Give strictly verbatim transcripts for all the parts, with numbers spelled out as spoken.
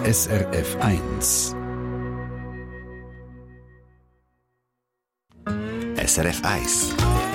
S R F eins. S R F eins.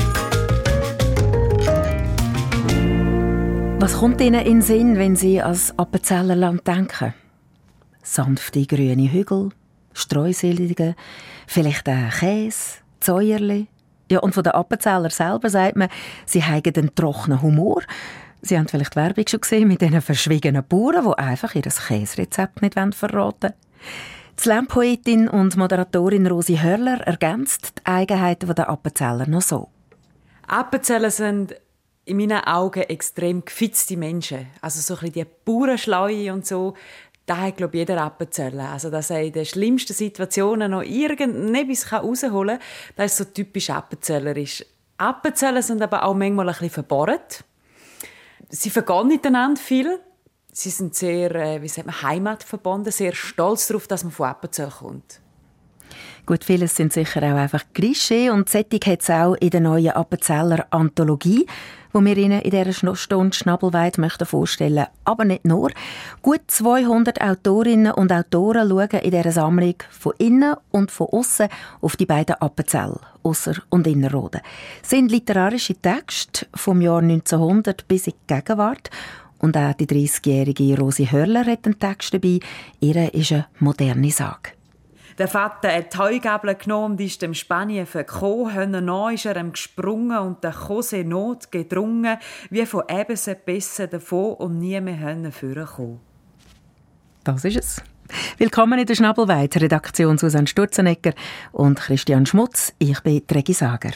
Was kommt Ihnen in den Sinn, wenn Sie an das Appenzellerland denken? Sanfte grüne Hügel, Streusiedlungen, vielleicht ein Käse, Säuerli. Ja, und von den Appenzeller selber sagt man, sie haben einen trockenen Humor. Sie haben vielleicht Werbung schon gesehen mit diesen verschwiegenen Bauern, die einfach ihr Käserezept nicht verraten wollen. Die Slam-Poetin und Moderatorin Rosi Hörler ergänzt die Eigenheiten der Appenzeller noch so. Appenzeller sind in meinen Augen extrem gefitzte Menschen. Also so ein bisschen die Bauernschleue und so, das hat, glaube ich, jeder Appenzeller. Also, dass er in den schlimmsten Situationen noch irgendetwas rausholen kann, das ist so typisch appenzellerisch. Appenzeller sind aber auch manchmal ein bisschen verbohrt. Sie vergehen miteinander viel. Sie sind sehr, äh, wie sagt man, heimatverbunden, sehr stolz darauf, dass man von Appenzell kommt. Gut, vieles sind sicher auch einfach Klischee und Sättig hat es auch in der neuen Appenzeller Anthologie, die wir Ihnen in dieser Stunde Schnabelweit möchten vorstellen. Aber nicht nur. Gut zweihundert Autorinnen und Autoren schauen in dieser Sammlung von innen und von außen auf die beiden Appenzell, Ausser- und Innerrhoden. Es sind literarische Texte vom Jahr neunzehnhundert bis in die Gegenwart. Und auch die dreissigjährige Rosi Hörler hat einen Text dabei. Ihre ist eine moderne Sage. Der Vater hat die Heugabel genommen und ist dem Spanien verkommen. Hönner ist er ihm gesprungen und der Chose Not gedrungen, wie von Ebense besser davon und nie mehr Hönner vorkommen. Das ist es. Willkommen in der Schnabelweit, Redaktion Susanne Sturzenegger und Christian Schmutz. Ich bin Regi Sager.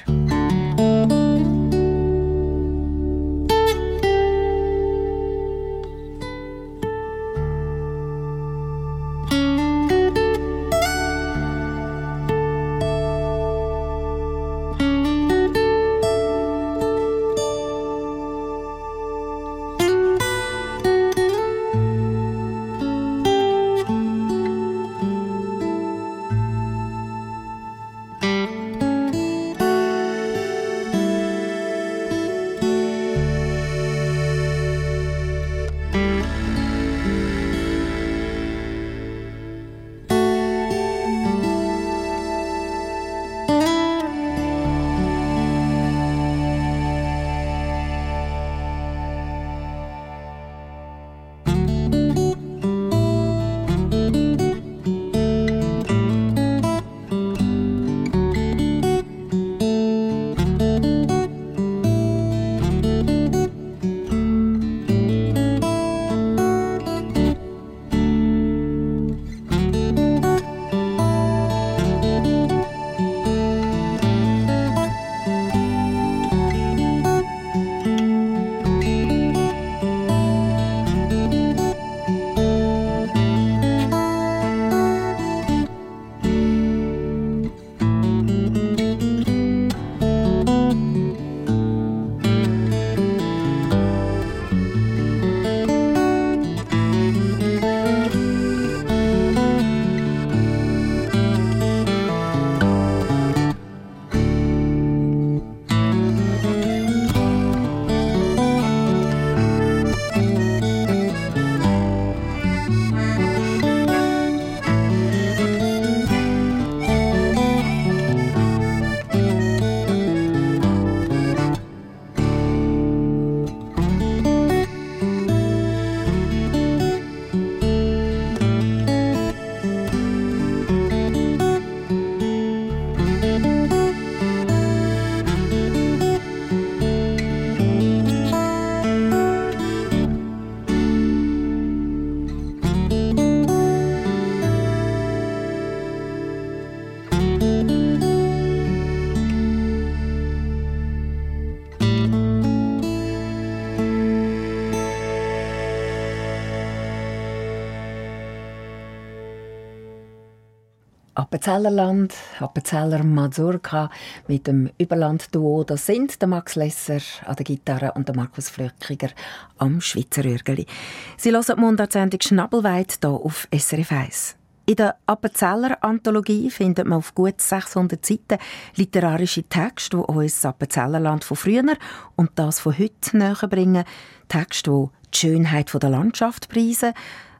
Appenzellerland, Appenzeller Mazurka mit dem Überland-Duo. Das sind der Max Lesser an der Gitarre und der Markus Flöckiger am Schweizer Rührgeli. Sie hören die Mundartsendung Schnabelweit hier auf S R F eins. In der Appenzeller Anthologie findet man auf gut sechshundert Seiten literarische Texte, die uns das Appenzellerland von früher und das von heute näher bringen. Texte, die die Schönheit der Landschaft preisen,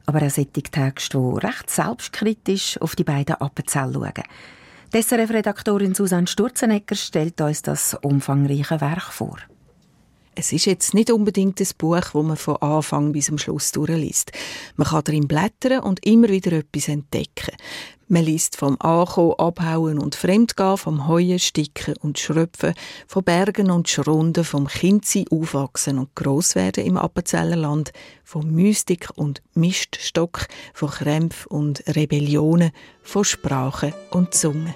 aber auch solche Texte, die recht selbstkritisch auf die beiden Appenzeller schauen. Die S R F-Redaktorin Susanne Sturzenegger stellt uns das umfangreiche Werk vor. Es ist jetzt nicht unbedingt ein Buch, das man von Anfang bis zum Schluss durchliest. Man kann darin blättern und immer wieder etwas entdecken. Man liest vom Ankommen, Abhauen und Fremdgehen, vom Heuen, Sticken und Schröpfen, von Bergen und Schrunden, vom Kindsein, Aufwachsen und Grosswerden im Appenzellerland, von Mystik und Miststock, von Krämpfen und Rebellionen, von Sprache und Zunge.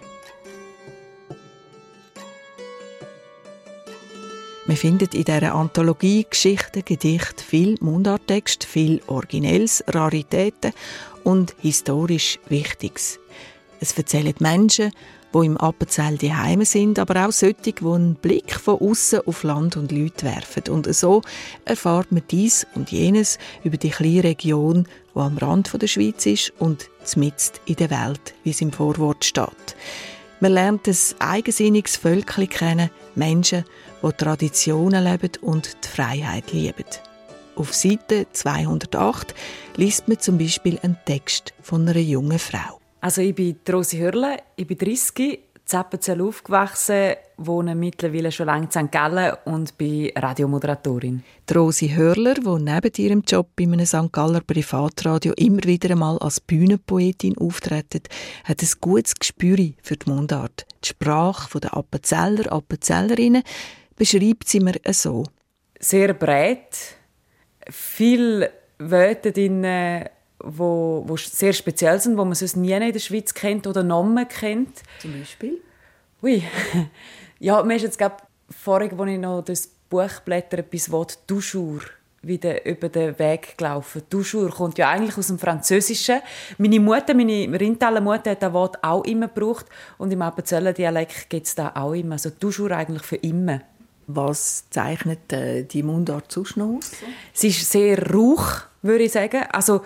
Man findet in dieser Anthologie Geschichten, Gedichte, viel Mundarttext, viel Originelles, Raritäten und historisch Wichtiges. Es erzählen Menschen, die im Appenzell daheim sind, aber auch solche, die einen Blick von außen auf Land und Leute werfen. Und so erfahrt man dies und jenes über die kleine Region, die am Rand der Schweiz ist und mitten in der Welt, wie es im Vorwort steht. Man lernt ein eigensinniges Völkchen kennen, Menschen, die Traditionen leben und die Freiheit lieben. Auf Seite zweihundertacht liest man zum Beispiel einen Text von einer jungen Frau. Also ich bin Rosi Hörle, ich bin dreißig, in Appenzell aufgewachsen, wohne mittlerweile schon lange in Sankt Gallen und bin Radiomoderatorin. Die Rosi Hörler, die neben ihrem Job bei einem Sankt Galler Privatradio immer wieder einmal als Bühnenpoetin auftritt, hat ein gutes Gespür für die Mundart. Die Sprache der Appenzeller, Appenzellerinnen beschreibt sie mir so. Sehr breit, viele Wörter drin, wo, wo sehr speziell sind, wo man sonst nie in der Schweiz kennt oder Namen kennt. Zum Beispiel? Ui. Ja, mir ist jetzt gerade vorhin, als ich noch das Buch blättere, bis Wort «toujours» wieder über den Weg gelaufen. «Toujours» kommt ja eigentlich aus dem Französischen. Meine Mutter, meine Rheintaler Mutter, hat das Wort auch immer gebraucht. Und im Appenzeller Dialekt gibt es das auch immer. Also «toujours» eigentlich für immer. Was zeichnet äh, die Mundart sonst noch aus? Sie ist sehr rauch, würde ich sagen. Also,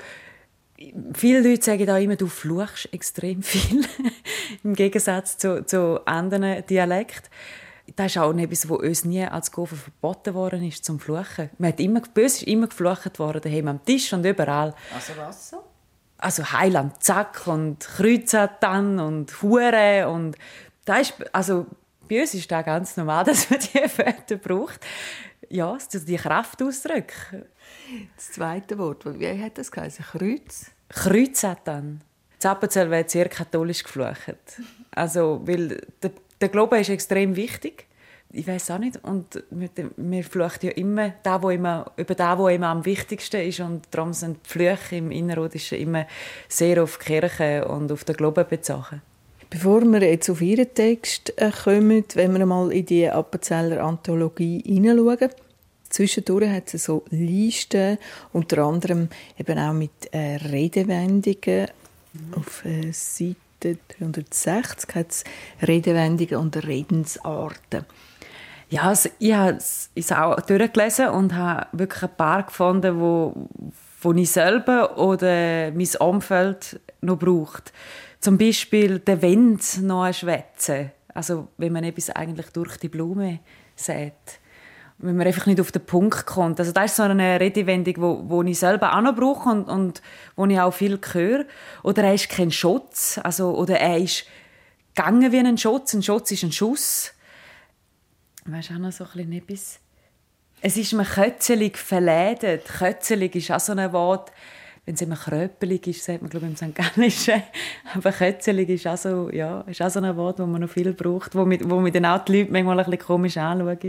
viele Leute sagen auch immer, du fluchst extrem viel, im Gegensatz zu, zu anderen Dialekten. Das ist auch etwas, was uns nie als Gofen verboten worden ist, zum Fluchen. Man hat immer, böse ist immer geflucht worden, daheim am Tisch und überall. Also was so? Also Heiland, Zack und Kreuzatan und Hure und das ist, also bei uns ist das ganz normal, dass man diese Wörter braucht. Ja, die Kraft ausdrücken. Das zweite Wort, wie hat das geheißen? Kreuz? Kreuzatan. Das Appenzell wird sehr katholisch geflucht. Also, weil der, der Glaube ist extrem wichtig. Ich weiß auch nicht. Und wir fluchen ja immer, da, wo immer über das, was immer am wichtigsten ist. Und darum sind die Flüche im Innerrhodischen immer sehr auf die Kirche und auf den Glauben bezogen. Bevor wir jetzt auf Ihren Text kommen, wenn wir mal in die Appenzeller Anthologie hineinschauen. Zwischendurch hat es so Listen, unter anderem eben auch mit äh, Redewendungen. Mhm. Auf äh, Seite dreihundertsechzig hat es Redewendungen und Redensarten. Ja, also ich habe es auch durchgelesen und habe wirklich ein paar gefunden, wo, wo ich selber oder mein Umfeld noch braucht. Zum Beispiel «der Wind noch schwätzen». Also wenn man etwas eigentlich durch die Blume sagt. Wenn man einfach nicht auf den Punkt kommt. Also das ist so eine Redewendung, wo, wo ich selber auch noch brauche und, und wo ich auch viel höre. Oder er ist kein Schutz. Also, oder er ist gegangen wie ein Schutz. Ein Schutz ist ein Schuss. Weißt du auch noch so ein bisschen etwas? Es ist mir kötzelig verlädet. Kötzelig ist auch so ein Wort. Wenn es immer kröpelig ist, sagt man, glaube ich, im Sankt Gallischen. Aber kötzelig ist auch so, ja, ist auch so ein Wort, das man noch viel braucht, wo mir, wo mir dann auch die Leute manchmal ein bisschen komisch anschauen.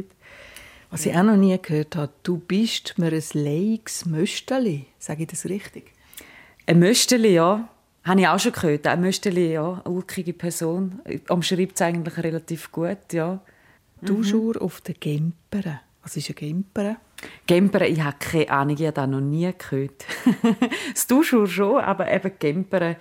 Was ich auch noch nie gehört habe, du bist mir ein leichtes Mösteli. Sage ich das richtig? Ein Mösteli, ja. Habe ich auch schon gehört. Ein Mösteli, ja. Eine ulkige Person. Umschreibt es eigentlich relativ gut, ja. Toujours mhm. auf den Gemperen. Was ist ein Gemperen? Gempern, ich habe keine Ahnung, ich habe das noch nie gehört. Das Toujours schon, aber eben Gempern,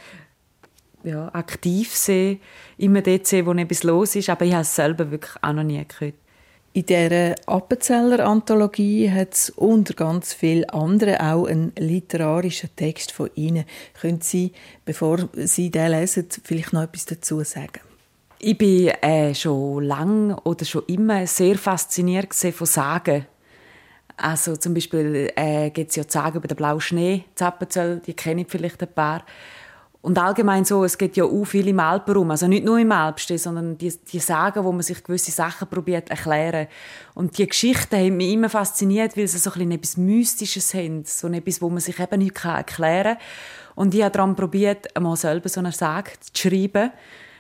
ja, aktiv sein, immer dort sehen, wo etwas los ist, aber ich habe es selber wirklich auch noch nie gehört. In dieser Appenzeller Anthologie hat es unter ganz vielen anderen auch einen literarischen Text von Ihnen. Können Sie, bevor Sie den lesen, vielleicht noch etwas dazu sagen? Ich bin äh, schon lange oder schon immer sehr fasziniert von Sagen. Also zum Beispiel äh, gibt es ja die Sage über den blauen Schnee, Appenzell, die kennen vielleicht ein paar. Und allgemein so, es geht ja auch viel im Alpenraum, also nicht nur im Alpsten, sondern die, die Sagen, wo man sich gewisse Sachen probiert erklären. Und die Geschichten haben mich immer fasziniert, weil sie so ein bisschen etwas Mystisches haben, so etwas, wo man sich eben nicht erklären kann. Und ich habe daran probiert, einmal selber so eine Sage zu schreiben.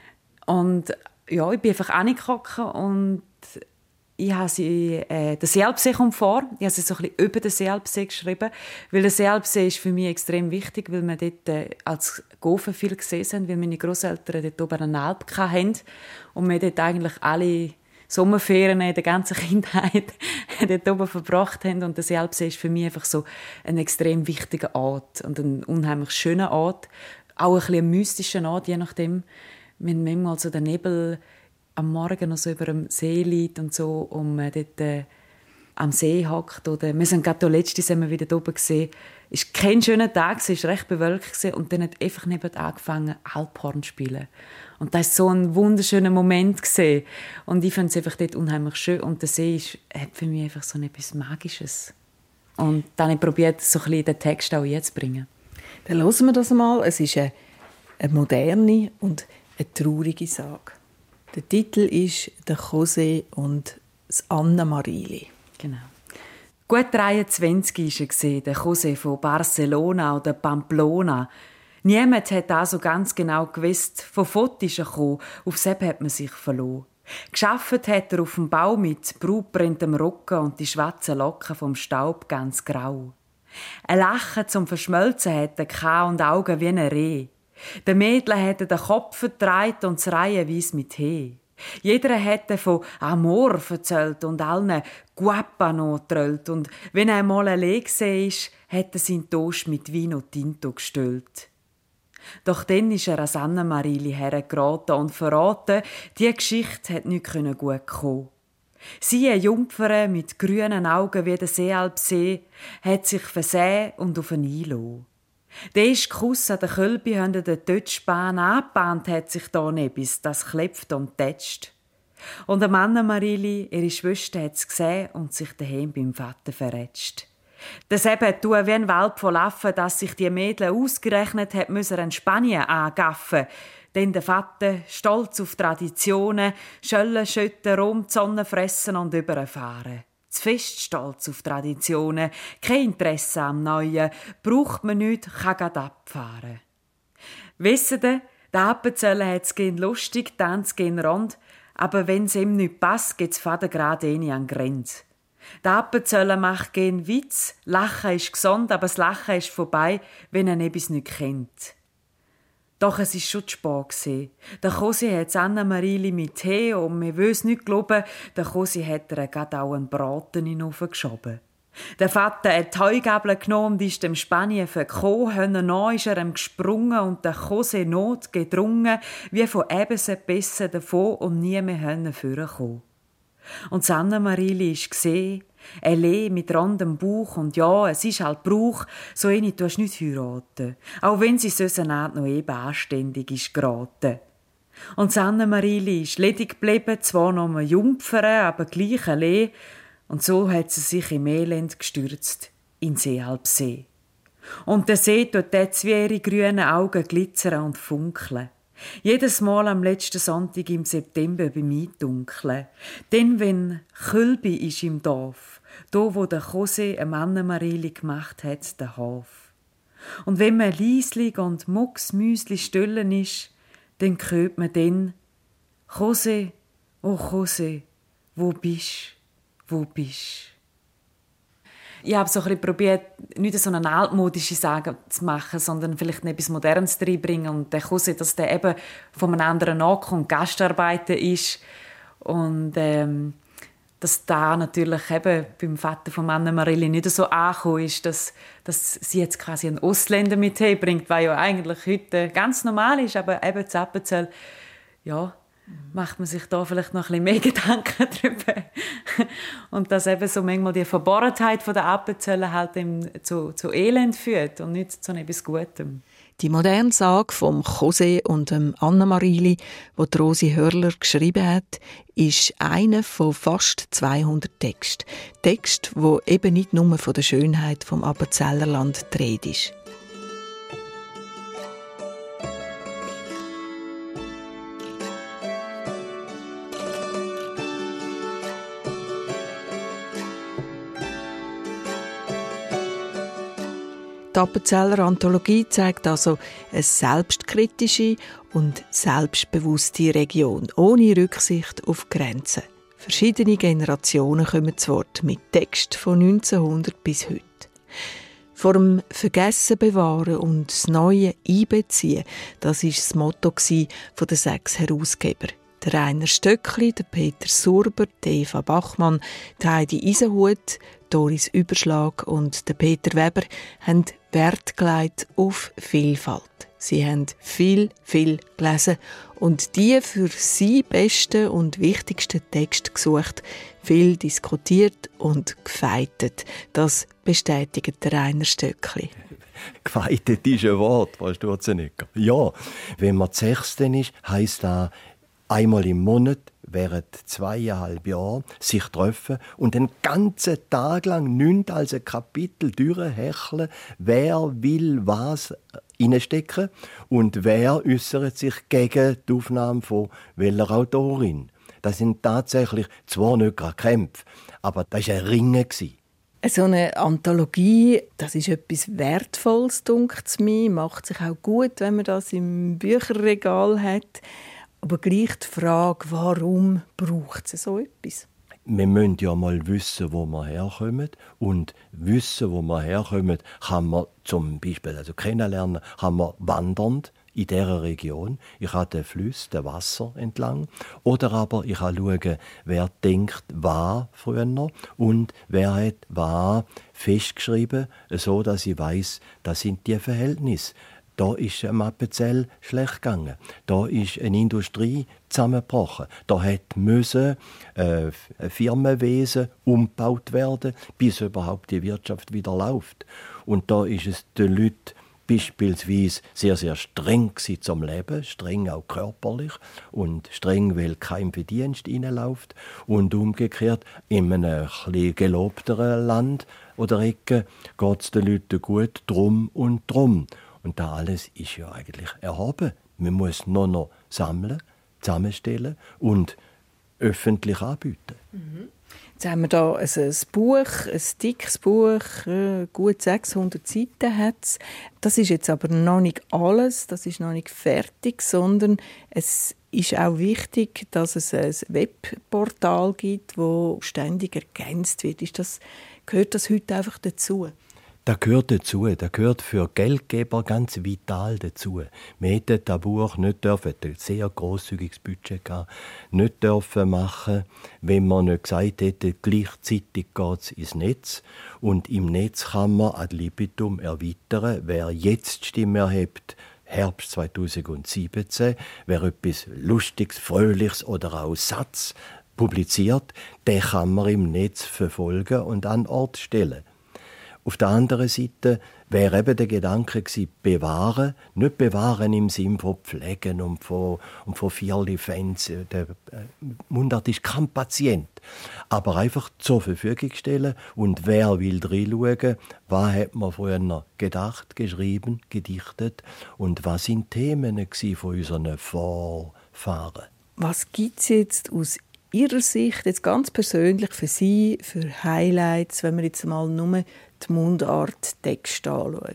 Und ja, ich bin einfach angeguckt und ich habe sie, äh, der Seealpsee kommt vor. Ich habe sie so ein bisschen über den Seealpsee geschrieben, weil der Seealpsee ist für mich extrem wichtig, weil wir dort äh, als Gofen viel gesehen haben, weil meine Grosseltern dort oben eine Alp hatten und wir dort eigentlich alle Sommerferien in der ganzen Kindheit dort oben verbracht haben. Und der Seealpsee ist für mich einfach so ein extrem wichtiger Ort und ein unheimlich schöner Ort, auch ein bisschen ein mystischer Ort, je nachdem, wenn manchmal so der Nebel am Morgen noch so über dem See liegt und so, und man dort äh, am See hockt. Oder wir sind gerade letztes Mal wieder oben gesehen. Es war kein schöner Tag, es war recht bewölkt und dann hat einfach neben angefangen, Alphorn zu spielen. Und das war so ein wunderschöner Moment gewesen. Und ich fand es einfach dort unheimlich schön. Und der See ist, hat für mich einfach so etwas Magisches. Und dann habe ich probiert, so ein bisschen den Text auch einzubringen. Dann hören wir das mal. Es ist eine, eine moderne und eine traurige Sage. Der Titel ist «Der José und das Anna-Marili». Genau. Gut dreiundzwanzig war er, der José von Barcelona oder Pamplona. Niemand hat auch so ganz genau gewusst, von Fott ist er gekommen, auf Sepp hat man sich verloren. Geschafft hat er auf dem Bau mit brautbrenntem Rücken und die schwarzen Locken vom Staub ganz grau. Ein Lachen zum Verschmelzen hat er und Augen wie ein Reh. Der Mädchen hätte den Kopf verdreht und das reihenweise mit He. Jeder hätte von Amor erzählt und allen Guapano getröllt. Und wenn er einmal allein war, hätte sein Toast mit Vino Tinto gestellt. Doch dann ist er an Anna-Marili hergeraten und verraten, die Geschichte hat nicht gut kommen. Sie, eine Jungfer mit grünen Augen wie der Seealpsee, hat sich versehen und auf ihn eingelassen. Der erste Kuss an der Kölbi haben den Tötschbahn angebahnt, hat sich da nebis, das klepft und tätscht. Und am Anna-Marili, ihre Schwester, hat es gesehen und sich daheim beim Vater verrätscht. Das eben tun wie ein Wald von Laffen, dass sich die Mädchen ausgerechnet hat, müssen in Spanien angaffen. Denn der Vater, stolz auf Traditionen, Schöllen schütten, rum die Sonne fressen und überfahren. Zu fest stolz auf Traditionen, kein Interesse am Neuen, braucht man nichts, kann grad abfahren. Wisset ihr, der Appenzeller hat's gehen lustig, Tanz gehen rund, aber wenn's ihm nicht passt, geht's faden grad eine an Grenz. Der Appenzeller macht gehen Witz, Lachen ist gesund, aber das Lachen ist vorbei, wenn er etwas nicht kennt. Doch es war schon zu spät. Der José hat Anna-Marili mit Tee und wir wollen es nicht glauben, der José hat ihr gerade auch einen Braten in den Ofen geschoben. Der Vater hat die Heugabel genommen und ist dem Spanien verkommen. Hönner ist er ihm gesprungen und der José notgedrungen, wie von ebenso besser davon und nie mehr vorkommen. Und Anna-Marili ist gesehen, allein mit randem Bauch und ja, es ist halt Brauch, so eine tust du nicht heiraten, auch wenn sie so eine Art noch eben anständig ist geraten. Und Anna-Marili ist ledig geblieben, zwar noch eine Jungfer, aber gleich allein, und so hat sie sich im Elend gestürzt in den Seealpsee. Und der See tut dort wie ihre grünen Augen glitzern und funkeln. Jedes Mal am letzten Sonntag im September beim Eindunkeln. Denn wenn Kölbi ist im Dorf, da wo der José eine Anna-Marili gemacht hat, der Hof. Und wenn man leislig und mucksmüsli stüllen ist, dann hört man dann: José, oh José, wo bist, wo bist? Ich habe so ein bisschen probiert, nicht so eine altmodische Sage zu machen, sondern vielleicht etwas Modernes reinbringen. Und der José, dass der eben von einem anderen ankommt, Gastarbeiter ist. Und ähm, dass da natürlich eben beim Vater von Anna-Marili nicht so angekommen ist, dass, dass sie jetzt quasi einen Ausländer mit herbringt, was ja eigentlich heute ganz normal ist, aber eben zu Appenzell, ja, macht man sich da vielleicht noch ein bisschen mehr Gedanken darüber. Und dass eben so manchmal die Verborgenheit der Appenzeller halt zu, zu Elend führt und nicht zu etwas Gutem. Die moderne Sage vom José und dem Anna-Marili, die Rosi Hörler geschrieben hat, ist einer von fast zweihundert Texten. Text, wo eben nicht nur von der Schönheit vom Appenzellerland die Rede ist. Die Appenzeller Anthologie zeigt also eine selbstkritische und selbstbewusste Region, ohne Rücksicht auf Grenzen. Verschiedene Generationen kommen zu Wort mit Text von neunzehnhundert bis heute. Vor dem Vergessen bewahren und das Neue einbeziehen, das war das Motto der sechs Herausgeber. Der Rainer Stöckli, der Peter Surber, die Eva Bachmann, die Heidi Isenhut, Doris Überschlag und der Peter Weber haben Wert gelegt auf Vielfalt. Sie haben viel, viel gelesen und die für sie besten und wichtigsten Texte gesucht, viel diskutiert und gefeitet. Das bestätigt der Rainer Stöckli. Gefeitet ist ein Wort, Frau Sturzenegger. Ja, wenn man das Sechste ist, heisst das einmal im Monat während zweieinhalb Jahren sich treffen und den ganzen Tag lang nichts als ein Kapitel durchhecheln, wer will was reinstecken und wer äußert sich gegen die Aufnahme von welcher Autorin. Das sind tatsächlich zwar nicht gerade Kämpfe, aber das war ein Ringen. So eine Anthologie, das ist etwas Wertvolles, dunkt es mir. Macht sich auch gut, wenn man das im Bücherregal hat. Aber gleich die Frage, warum braucht es so etwas? Wir müssen ja mal wissen, wo wir herkommen. Und wissen, wo wir herkommen, kann man zum Beispiel also kennenlernen, kann man wandernd in dieser Region. Ich habe den Fluss, den Wasser entlang. Oder aber ich kann schauen, wer denkt, war früher und wer hat war festgeschrieben, so dass ich weiss, das sind die Verhältnisse. Da ist am Appenzell schlecht gegangen. Da ist eine Industrie zusammengebrochen. Da hat müssen äh, Firmenwesen umgebaut werden, bis überhaupt die Wirtschaft wieder läuft. Und da ist es den Leuten beispielsweise sehr, sehr streng zum Leben, streng auch körperlich und streng, weil kein Verdienst reinläuft. Und umgekehrt, in einem etwas gelobteren Land oder Ecke geht es den Leuten gut drum und drum. Und das alles ist ja eigentlich erhoben. Man muss nur noch sammeln, zusammenstellen und öffentlich anbieten. Mhm. Jetzt haben wir hier ein, ein Buch, ein dickes Buch, gut sechshundert Seiten hat es. Das ist jetzt aber noch nicht alles, das ist noch nicht fertig, sondern es ist auch wichtig, dass es ein Webportal gibt, das ständig ergänzt wird. Ist das, gehört das heute einfach dazu? Das gehört dazu. Das gehört für Geldgeber ganz vital dazu. Wir hätten das Buch nicht dürfen, ein sehr grosszügiges Budget gehabt, nicht dürfen machen, wenn man nicht gesagt hätte, gleichzeitig geht es ins Netz. Und im Netz kann man ad libitum erweitern. Wer jetzt die Stimme erhebt, Herbst zweitausendsiebzehn, wer etwas Lustiges, Fröhliches oder auch Satz publiziert, den kann man im Netz verfolgen und an Ort stellen. Auf der anderen Seite wäre eben der Gedanke gewesen, bewahren, nicht bewahren im Sinne von pflegen und von, und von Vierli-Fans. Der Mundart ist kein Patient. Aber einfach zur Verfügung stellen und wer will reinschauen, was hat man früher gedacht, geschrieben, gedichtet und was sind Themen von unseren Vorfahren. Was gibt es jetzt aus Ihrer Sicht, jetzt ganz persönlich für Sie, für Highlights, wenn wir jetzt mal nur die Mundart-Texte anschauen?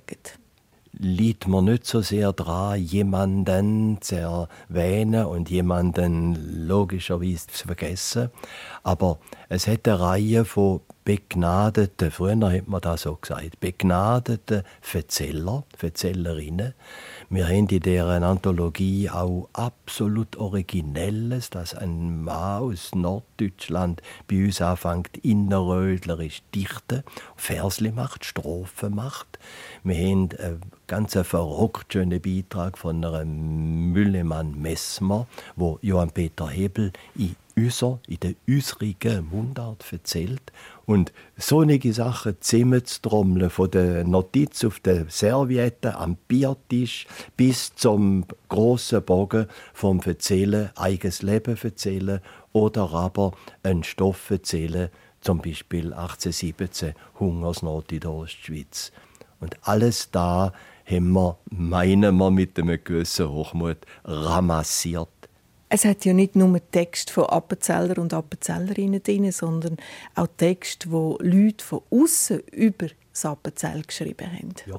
Liegt mir nicht so sehr daran, jemanden zu erwähnen und jemanden logischerweise zu vergessen. Aber es hat eine Reihe von begnadeten, früher hat man das so gesagt, begnadeten Erzähler, Erzählerinnen. Wir haben in dieser Anthologie auch absolut Originelles, dass ein Mann aus Norddeutschland bei uns anfängt, innerrödlerisch dichten, Versli macht, Strophen macht. Wir haben einen ganz verrückt schönen Beitrag von einem Müllemann Messmer, wo Johann Peter Hebel in unser, in der unsrigen Mundart erzählt. Und solche Sachen zusammenzutrommeln, von der Notiz auf der Serviette am Biertisch bis zum grossen Bogen vom Erzählen, eigenes Leben erzählen oder aber einen Stoff erzählen, zum Beispiel achtzehnhundertsiebzehn, Hungersnot in der Ostschweiz. Und alles da haben wir, meinen wir, mit einem gewissen Hochmut ramassiert. Es hat ja nicht nur Texte von Appenzeller und Appenzellerinnen drin, sondern auch Texte, die Leute von außen über das Appenzell geschrieben haben. Ja.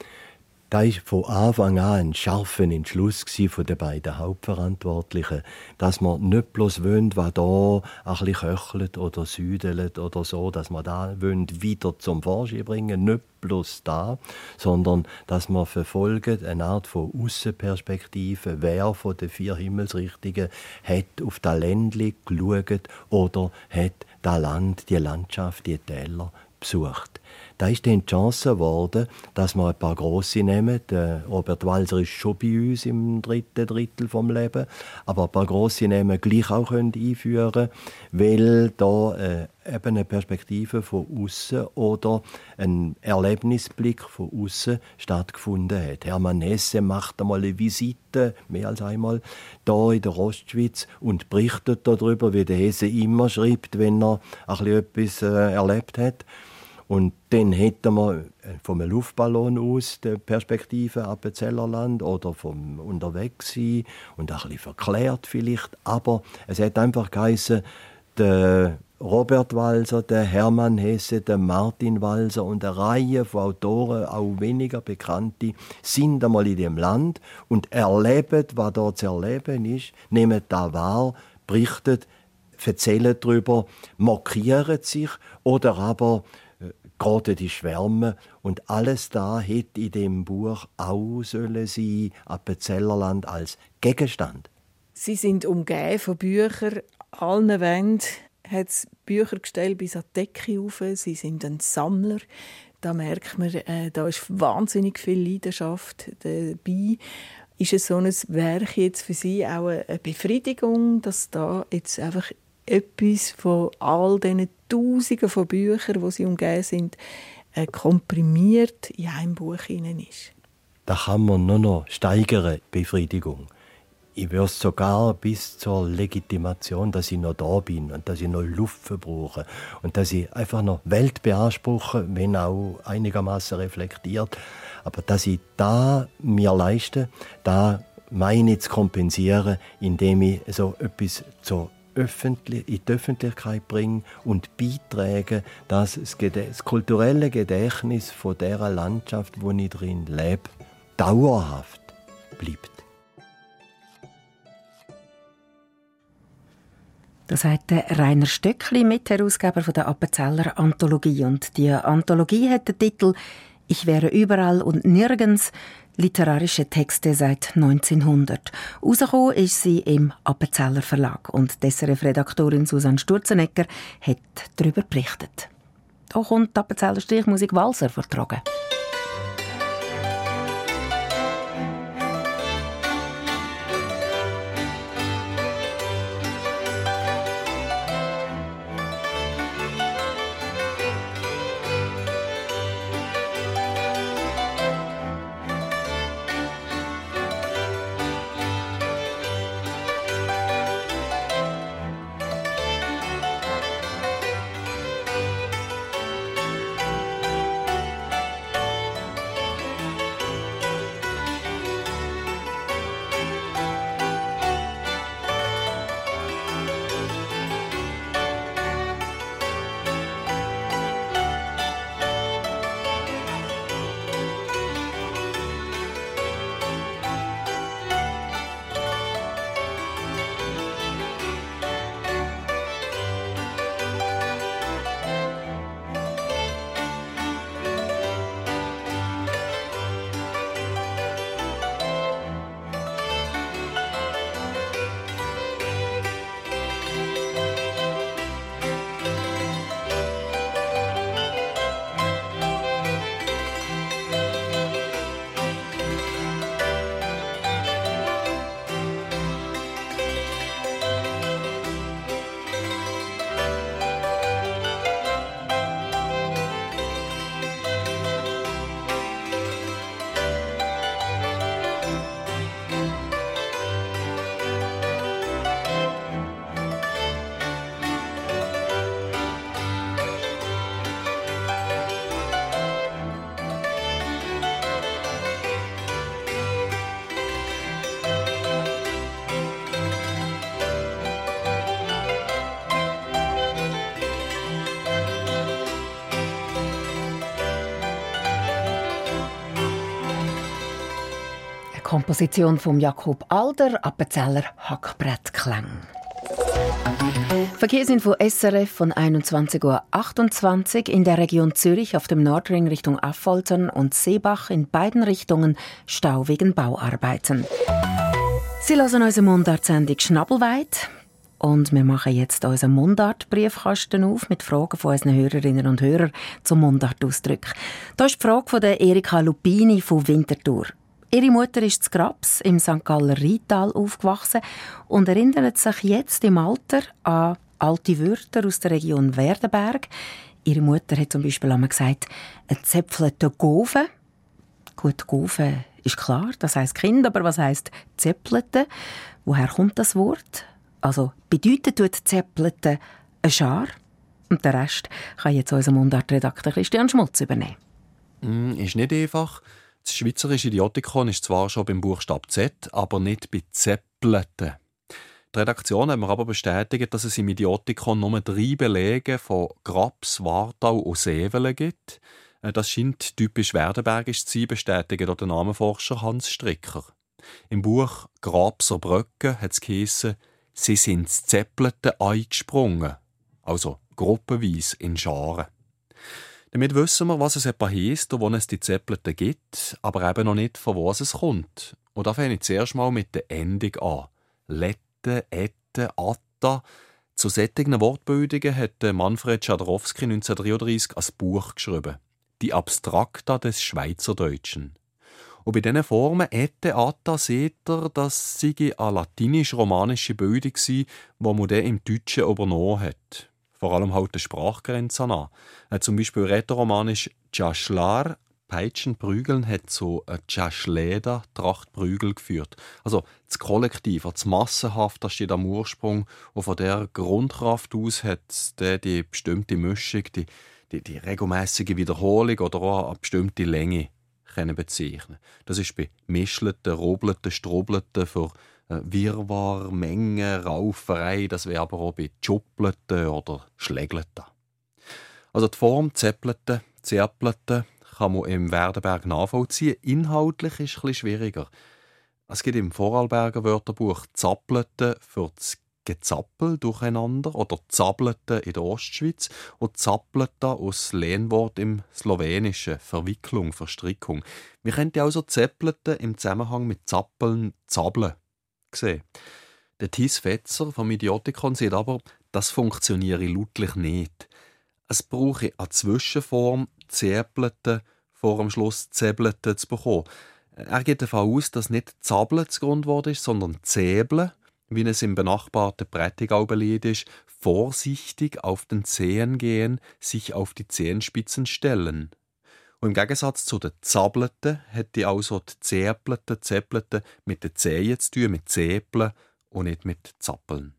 Das war von Anfang an ein scharfer Entschluss von den beiden Hauptverantwortlichen, dass man nicht bloß wollen, was da ein bisschen köchelt oder südelt oder so, dass man da wieder zum Vorschein bringen, nicht bloß da, sondern dass man verfolgt eine Art von Aussenperspektive. Wer von den vier Himmelsrichtungen hat auf das Ländli geschaut oder hat das Land, die Landschaft, die Täler besucht. Da ist dann die Chance geworden, dass wir ein paar Grosse nehmen. Der Robert Walser ist schon bei uns im dritten Drittel vom Leben, aber ein paar Grosse nehmen gleich auch einführen können, weil da äh, eben eine Perspektive von außen oder ein Erlebnisblick von außen stattgefunden hat. Hermann Hesse macht einmal eine Visite, mehr als einmal, da in der Ostschweiz und berichtet darüber, wie der Hesse immer schreibt, wenn er ein bisschen etwas äh, erlebt hat. Und dann hätten wir vom Luftballon aus die Perspektive Appenzellerland oder vom unterwegs sein und ein bisschen verklärt vielleicht. Aber es hat einfach geheißen, der Robert Walser, der Hermann Hesse, der Martin Walser und eine Reihe von Autoren, auch weniger Bekannte, sind einmal in dem Land und erleben, was dort zu erleben ist, nehmen das wahr, berichten, erzählen darüber, markieren sich oder aber gerade die Schwärme und alles da hätte in dem Buch auch sollen sein, Appenzellerland als Gegenstand. Sie sind umgeben von Büchern, allen Wänden hat es Bücher gestellt bis an die Decke rauf. Sie sind ein Sammler. Da merkt man, äh, da ist wahnsinnig viel Leidenschaft dabei. Ist es so ein Werk jetzt für Sie auch eine Befriedigung, dass da jetzt einfach etwas von all diesen Tausenden von Büchern, die sie umgeben sind, äh, komprimiert in einem Buch hinein ist? Da kann man nur noch steigern, Befriedigung. Ich würde sogar bis zur Legitimation, dass ich noch da bin und dass ich noch Luft verbrauche und dass ich einfach noch Welt beanspruche, wenn auch einigermaßen reflektiert. Aber dass ich da mir leiste, da meine ich zu kompensieren, indem ich so etwas zu öffentlich, in die Öffentlichkeit bringen und beitragen, dass das, Gede- das kulturelle Gedächtnis von dieser Landschaft, wo ich drin lebe, dauerhaft bleibt. Das sagt Rainer Stöckli, Mitherausgeber der Appenzeller Anthologie. Und die Anthologie hat den Titel «Ich wäre überall und nirgends. Literarische Texte seit neunzehnhundert». Rausgekommen ist sie im Appenzeller Verlag. Und die S R F-Redaktorin Susanne Sturzenegger hat darüber berichtet. Hier kommt die Appenzeller Streichmusik Walser vortragen. Die Komposition von Jakob Alder, Appenzeller Hackbrettklang. Verkehrsinfo S R F von einundzwanzig Uhr achtundzwanzig in der Region Zürich auf dem Nordring Richtung Affoltern und Seebach in beiden Richtungen Stau wegen Bauarbeiten. Sie hören unsere Mundartsendung «Schnabelweit». Und wir machen jetzt unseren Mundart-Briefkasten auf mit Fragen von unseren Hörerinnen und Hörern zum Mundartausdruck. Da ist die Frage von der Erika Lupini von Winterthur. Ihre Mutter ist in Grabs im Sankt Galler Rheintal aufgewachsen und erinnert sich jetzt im Alter an alte Wörter aus der Region Werdenberg. Ihre Mutter hat zum Beispiel einmal gesagt, ein zäpfelter Goven. Gut, Goven ist klar, das heisst Kind, aber was heisst zäpfelte? Woher kommt das Wort? Also bedeutet tut zäpfelte eine Schar? Und den Rest kann jetzt unser Mundartredakteur Christian Schmutz übernehmen. Mm, ist nicht einfach. Das schweizerische Idiotikon ist zwar schon beim Buchstabe Z, aber nicht bei zäpfelte. Die Redaktion hat mir aber bestätigt, dass es im Idiotikon nur drei Belege von Grabs, Wartau und Sevelen gibt. Das scheint typisch werdenbergisch zu sein, bestätigt auch der Namenforscher Hans Stricker. Im Buch «Grabser Brücke» hat es geheissen, sie sind das Zäppelte eingesprungen, also gruppenweise in Scharen. Damit wissen wir, was es etwa heisst und wo es die Zäppelte gibt, aber eben noch nicht, von wo es kommt. Und da fange ich zuerst mal mit der Endung an. Lette, Ette, Atta. Zu solchen Wortbildungen hat Manfred Schaderowski neunzehnhundertdreiunddreissig ein Buch geschrieben. «Die Abstrakta des Schweizerdeutschen». Und bei diesen Formen «Ette», «Atta» seht ihr, dass sie eine latinisch-romanische Bildung war, die man dann im Deutschen übernommen hat. Vor allem halt die Sprachgrenze an. Äh, zum Beispiel rätoromanisch «Tschachlar», Peitschen, Prügeln, hat zu «Tschachleda», Tracht, Prügel geführt. Also das Kollektiv, das Massenhaft, das steht am Ursprung. Und von dieser Grundkraft aus hat die bestimmte Mischung, die, die, die regelmäßige Wiederholung oder auch eine bestimmte Länge können bezeichnen. Das ist bei Mischelten, Robelten, Strobelten für äh, Wirrwarr, Menge, Rauferei, das wäre aber auch bei Tschuppelten oder Schlägelten. Also die Form Zäppleten, Zerpleten kann man im Werdenberg nachvollziehen. Inhaltlich ist es ein bisschen schwieriger. Es gibt im Vorarlberger Wörterbuch Zappelten für das Gezappel durcheinander oder Zappelten in der Ostschweiz und Zappelten aus Lehnwort im Slowenischen, Verwicklung, Verstrickung. Wir könnten also Zäppleten im Zusammenhang mit Zappeln, Zappeln sehen. Der Thies Fetzer vom Idiotikon sieht aber, das funktioniere lautlich nicht. Es brauche eine Zwischenform, Zäppleten, vor dem Schluss Zäbleten zu bekommen. Er geht davon aus, dass nicht Zappeln das Grundwort ist, sondern Zäbeln, wie es im benachbarten Prättigau-Lied ist, vorsichtig auf den Zehen gehen, sich auf die Zehenspitzen stellen. Und im Gegensatz zu den Zableten hätte also die Zäpleten, Zäpleten mit den Zehen zu tun, mit Zäpeln und nicht mit Zappeln.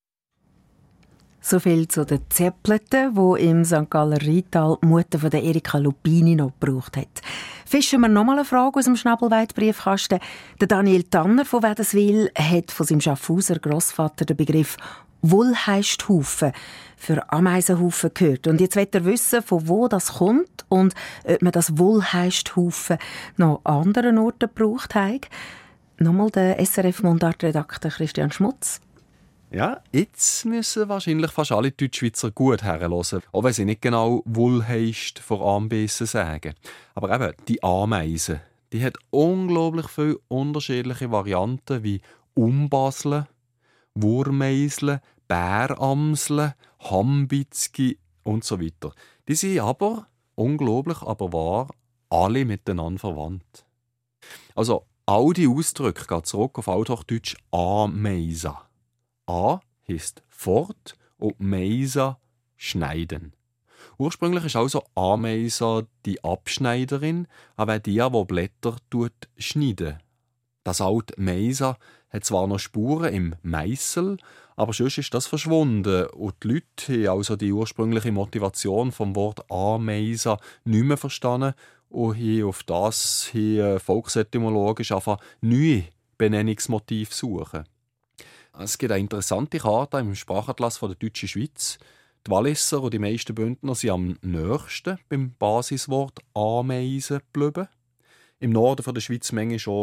So viel zu den Zäppleten, die im Sankt Galler Rheintal die Mutter von der Erika Lupini noch gebraucht hat. Fischen wir nochmal eine Frage aus dem Schnabelweit-Briefkasten. Der Daniel Tanner von Wädenswil hat von seinem Schaffhauser Grossvater den Begriff «Wohlheisthaufen» für Ameisenhaufen gehört. Und jetzt will er wissen, von wo das kommt und ob man das «Wohlheisthaufen» noch an anderen Orten gebraucht hat. Nochmal der S R F-Mundartredakteur Christian Schmutz. Ja, jetzt müssen wahrscheinlich fast alle Deutschschweizer gut herhören, auch wenn sie nicht genau «Wohlheist» vor Anbissen sagen. Aber eben, die Ameise, die hat unglaublich viele unterschiedliche Varianten wie Umbasle, Wurmeisle, Bäramsle, Hambitzki und so weiter. Die sind aber, unglaublich aber wahr, alle miteinander verwandt. Also, all die Ausdrücke gehen zurück auf Althochdeutsch Ameisa. A heisst fort und Meisa schneiden. Ursprünglich ist also Ameisa die Abschneiderin, aber die, die Blätter schneiden. Das alte Meisa hat zwar noch Spuren im Meissel, aber sonst ist das verschwunden und die Leute haben also die ursprüngliche Motivation vom Wort Ameisa nicht mehr verstanden und haben auf das hier volksetymologisch einfach neue Benennungsmotive suchen. Es gibt eine interessante Karte im Sprachatlas der Deutschen Schweiz. Die Walliser und die meisten Bündner sind am nächsten beim Basiswort Ameise geblieben. Im Norden der Schweiz manchmal schon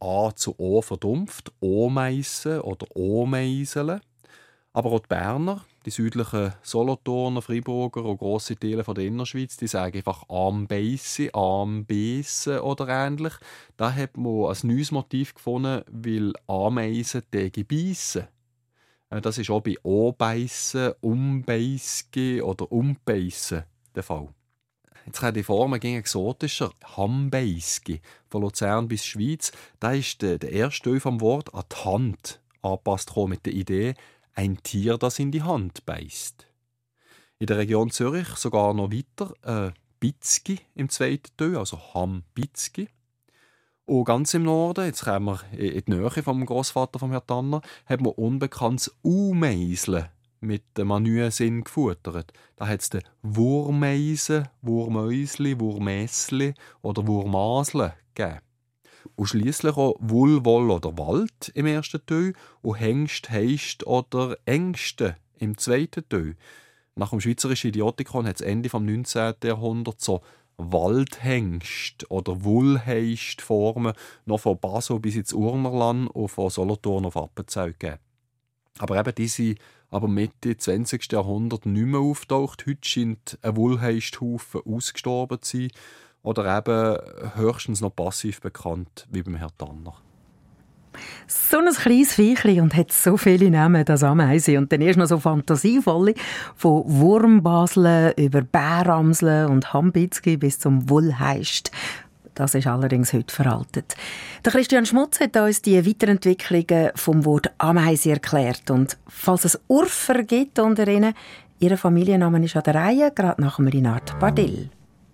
A zu O verdumpft, Omeisen oder Omeiseln. Aber auch die Berner, die südlichen Solothurner, Freiburger und grosse Teile von der Innerschweiz, die sagen einfach Ambeisse, Ambeisse oder ähnlich. Da hat man ein neues Motiv gefunden, weil Ameisen täge beißen. Das ist auch bei Obeissen, Umbeiske oder Umbeissen der Fall. Jetzt kommen die Formen gegen exotischer. Hambeiske, von Luzern bis Schweiz, da ist der, der erste Teil vom Wort an die Hand angepasst mit der Idee, ein Tier, das in die Hand beißt. In der Region Zürich sogar noch weiter äh, Bitzki im zweiten Teil, also Hambitzki. Und ganz im Norden, jetzt kommen wir in die Nähe vom Grossvater von Herrn Tanner, hat man unbekanntes U-Meiseln mit dem Manüensinn gefuttert. Da hat es den Wurmeisen, Wurmäusli, Wurmäsli oder Wurmasle gegeben. Und schliesslich auch Wulwoll oder Wald im ersten Teil und Hengst, Heist oder Ängste im zweiten Teil. Nach dem schweizerischen Idiotikon hat es Ende des neunzehnten Jahrhunderts so Waldhengst oder Wullheist Formen noch von Basel bis ins Urnerland und von Solothurn auf Appenzell gegeben. Aber eben diese aber Mitte zwanzigsten Jahrhundert nicht mehr auftaucht. Heute scheint ein Wullheisthaufen ausgestorben zu sein oder eben höchstens noch passiv bekannt, wie beim Herrn Tanner. So ein kleines Viechli und hat so viele Namen, das Ameise. Und dann erst noch so fantasievolle, von Wurmbaseln über Bäramseln und Hambitzki bis zum Wullheist. Das ist allerdings heute veraltet. Der Christian Schmutz hat uns die Weiterentwicklungen vom Wort Ameise erklärt. Und falls es Urfer gibt unter ihnen, ihr Familienname ist an der Reihe, gerade nach dem Rinard Bardil.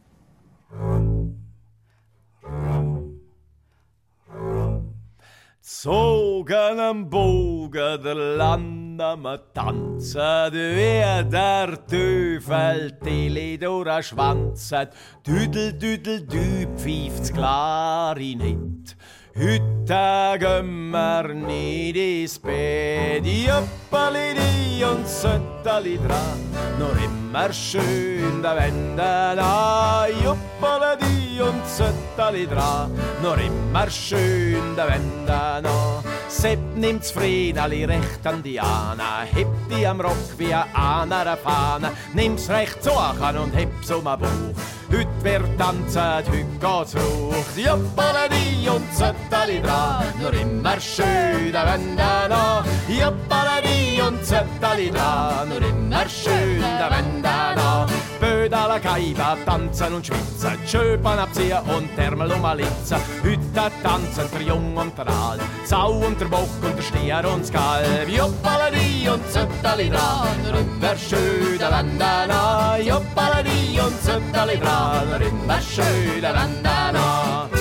Zogen am Bogen der Lande mit tanzen, wie der Teufel Tele durch schwanzet. Düdel, düdel, dü, pfeift's Klarinett. Heute gehen wir nicht ins Bett, Jöppeli und Sötteli dran. Nur immer schön da Wände an, Jöppeli und Sötteli dran. Nur immer schön da Wände an. Sepp nimmt's Friedeli recht an die Anna, hebt die am Rock wie an einer Fahne. Nimm's recht zu und heb's um den Bauch. Heute wird tanzen, heute geht's hoch. Jöppeli und Sötteli dran, nur immer schön da Wände an. Jöppeli und Sötteli dran, nur immer schön da Wände an. Bödala Kaiba tanzen und schwitzen, Schöpen abziehen und Ärmel umlitzen. Heute tanzen der Jung und der Alt, Sau und der Bock und der Stier und das Kalb. Jöppeli und Sötteli dran, nur immer schön da Wände an. Jöppeli und Sötteli dran, nur immer schön da Wände an.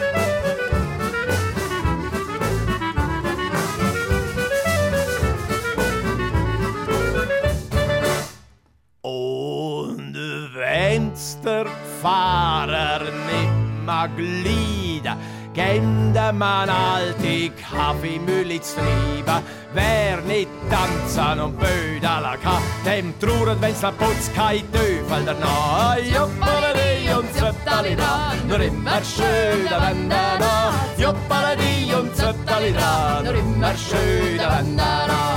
Und wenn's der Fahrer nicht mag leiden, gände man alte Kaffeemühle zu treiben. Wer nicht tanzen und Bödala kann, dem trauert, wenn's la putz kein Teufel danach. Joppaladi und Zöttali da, nur immer schön da Wände da. Joppaladi und Zöttali da, nur immer schön da Wände da.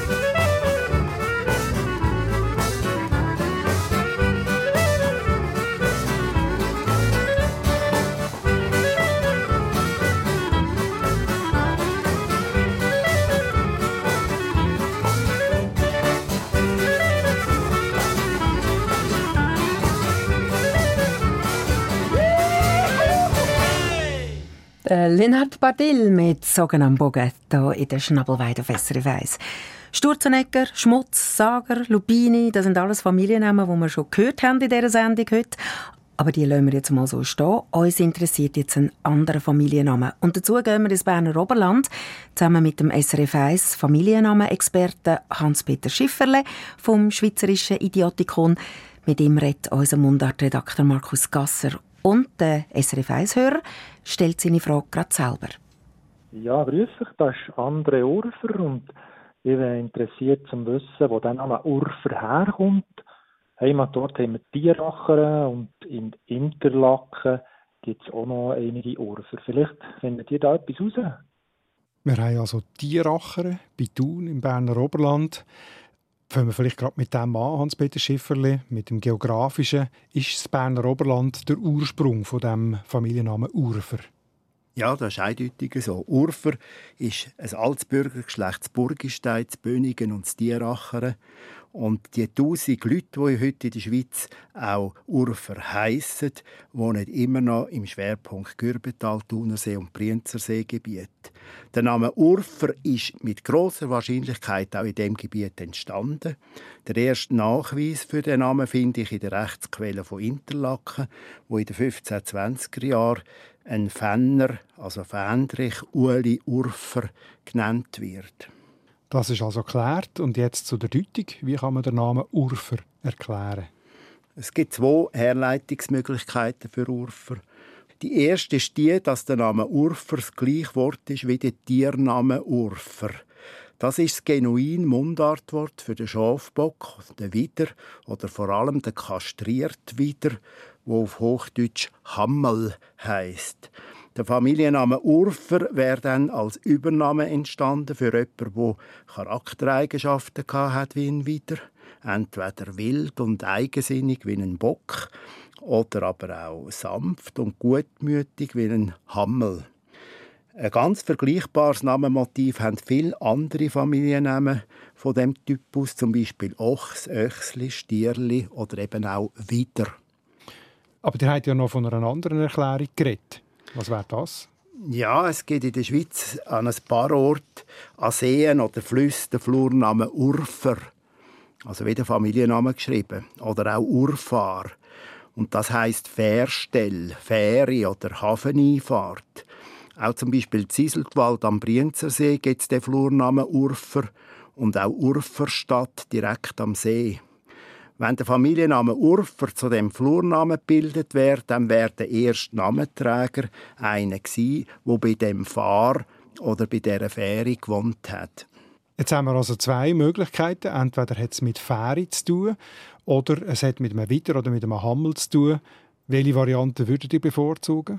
Rinard Bardil mit «Sogen am Bogen» hier in der Schnabelweide auf S R F eins. Sturzenegger, Schmutz, Sager, Lupini, das sind alles Familiennamen, die wir schon gehört haben in dieser Sendung heute. Aber die lassen wir jetzt mal so stehen. Uns interessiert jetzt ein anderer Familienname. Und dazu gehen wir ins Berner Oberland, zusammen mit dem S R F eins Familiennamenexperten Hans-Peter Schifferle vom Schweizerischen Idiotikon. Mit ihm redet unser Mundartredakteur Markus Gasser. Und der S R F eins-Hörer stellt seine Frage gerade selber. Ja, grüß dich, das ist André Urfer und ich wäre interessiert zu wissen, wo der Name Urfer herkommt. Heimat dort haben wir Tieracher und in Interlaken gibt es auch noch einige Urfer. Vielleicht findet ihr da etwas raus? Wir haben also Tierachern bei Thun im Berner Oberland. Fangen wir vielleicht gerade mit dem an, Hans-Peter Schifferli, mit dem Geografischen. Ist das Berner Oberland der Ursprung von dem Familiennamen Urfer? Ja, das ist eindeutig so. Urfer ist ein altes Bürgergeschlecht Burgistein, Bönigen und Tierachern. Und die tausend Leute, die heute in der Schweiz auch Urfer heissen, wohnen immer noch im Schwerpunkt Gürbetal, Thunersee und Brienzerseegebiet. Der Name Urfer ist mit grosser Wahrscheinlichkeit auch in diesem Gebiet entstanden. Der erste Nachweis für den Namen finde ich in der Rechtsquelle von Interlaken, wo in den fünfzehnhundertzwanziger Jahren ein Fenner, also Fähndrich Ueli Urfer, genannt wird. Das ist also geklärt. Und jetzt zu der Deutung. Wie kann man den Namen Urfer erklären? Es gibt zwei Herleitungsmöglichkeiten für Urfer. Die erste ist die, dass der Name Urfer das gleiche Wort ist wie der Tiername Urfer. Das ist das genuine Mundartwort für den Schafbock, den Widder oder vor allem den kastrierten Widder, wo auf Hochdeutsch Hammel heisst. Der Familienname Urfer wäre dann als Übername entstanden für jemanden, der Charaktereigenschaften hatte wie ein Widder, entweder wild und eigensinnig wie ein Bock oder aber auch sanft und gutmütig wie ein Hammel. Ein ganz vergleichbares Namenmotiv haben viele andere Familiennamen von dem Typus, zum Beispiel Ochs, Öchsli, Stierli oder eben auch Widder. Aber ihr habt ja noch von einer anderen Erklärung geredet. Was wäre das? Ja, es gibt in der Schweiz an ein paar Orten, an Seen oder Flüssen den Flurnamen Urfer. Also wie der Familienname geschrieben. Oder auch Urfahr. Und das heisst Fährstell, Fähre oder Hafeneinfahrt. Auch zum Beispiel in Zieselgwald am Brienzersee gibt es den Flurnamen Urfer und auch Urferstadt direkt am See. Wenn der Familienname Urfer zu dem Flurnamen gebildet wäre, dann wäre der erste Namenträger einer gewesen, der bei dem Fahr oder bei dieser Fähre gewohnt hat. Jetzt haben wir also zwei Möglichkeiten. Entweder hat es mit Fähre zu tun oder es hat mit einem Widder oder mit einem Hammel zu tun. Welche Variante würdet ihr bevorzugen?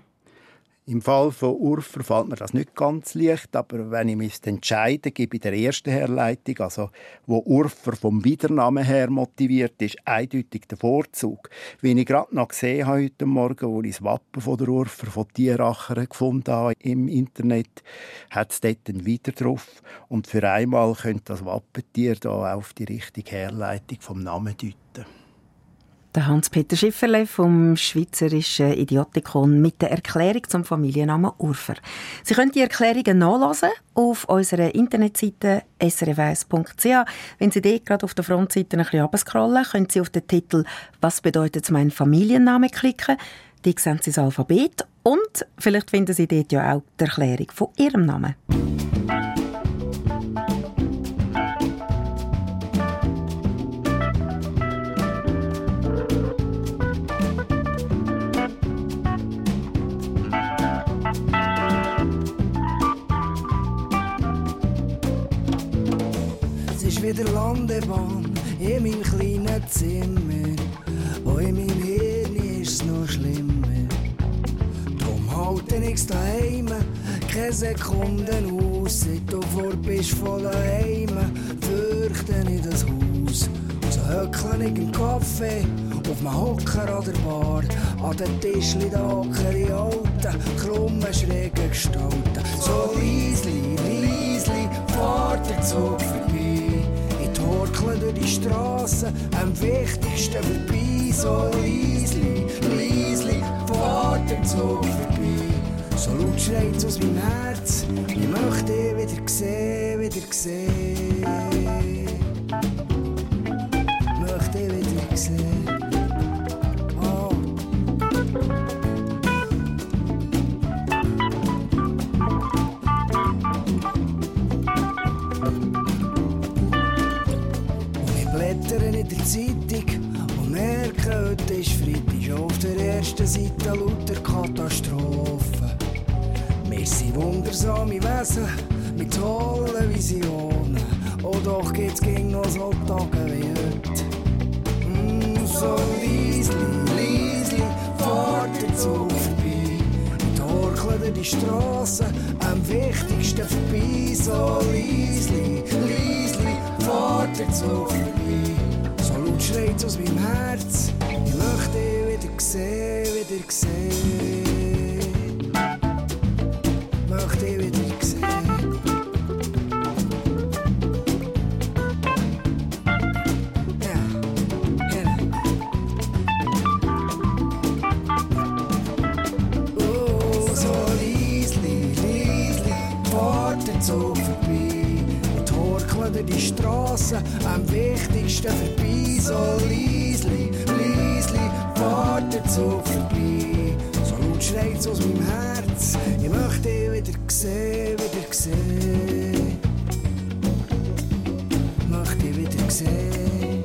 Im Fall von Urfer fällt mir das nicht ganz leicht, aber wenn ich mich entscheide, gebe ich der ersten Herleitung, also wo Urfer vom Widernamen her motiviert ist, eindeutig der Vorzug. Wie ich gerade noch gesehen habe heute Morgen, als ich das Wappen von der Urfer von Tierachern gefunden habe im Internet, hat es dort einen Widder drauf. Und für einmal könnte das Wappentier da auf die richtige Herleitung vom Namen deuten. Der Hans-Peter Schifferle vom Schweizerischen Idiotikon mit der Erklärung zum Familiennamen Urfer. Sie können die Erklärungen nachlesen auf unserer Internetseite s r f eins punkt c h. Wenn Sie dort gerade auf der Frontseite ein bisschen runterscrollen, können Sie auf den Titel «Was bedeutet mein Familienname?» klicken. Dort sehen Sie das Alphabet und vielleicht finden Sie dort ja auch die Erklärung von Ihrem Namen. Wieder Landebahn in meinem kleinen Zimmer. Wo in meinem Hirn ist es noch schlimmer. Drum halte ich's daheim, keine Sekunde aus. Seit du vor bist von daheim, fürchte ich das Haus. So höckle ich im Café, auf dem Hocker an der Bar. An den Tischli da hocken die alten, krummen, schrägen Gestalten. So leisli, leisli, fährt der Zug vorbei. Torkeln durch die Strassen, am wichtigsten vorbei. So leisli, leisli, fährt der Zug vorbei. So laut schreit's aus meinem Herz, ich möchte dich wieder sehen, wieder sehen. Ich möchte dich wieder sehen. Oh. In der Zeitung und merke, heute ist Freitag. Auf der ersten Seite lauter Katastrophen. Wir sind wundersame Wesen mit tollen Visionen. Oh doch geht's gegen noch so Tage wie heute. Mm, so leisli, leisli, fährt der Zug vorbei. torkeln die Strassen am wichtigsten vorbei. So leisli, leisli, fahrt der Zug vorbei. So laut schreit's aus meinem Herz, ich möchte dich wieder sehen, wieder sehen. Möchte dich wieder sehen. So vorbei und torkeln die Strassen am wichtigsten vorbei. So leisli, leisli, fahrt der Zug vorbei. So laut schreit's aus meinem Herz, ich möchte dich wieder sehen, wieder sehen. Möchte dich wieder sehen.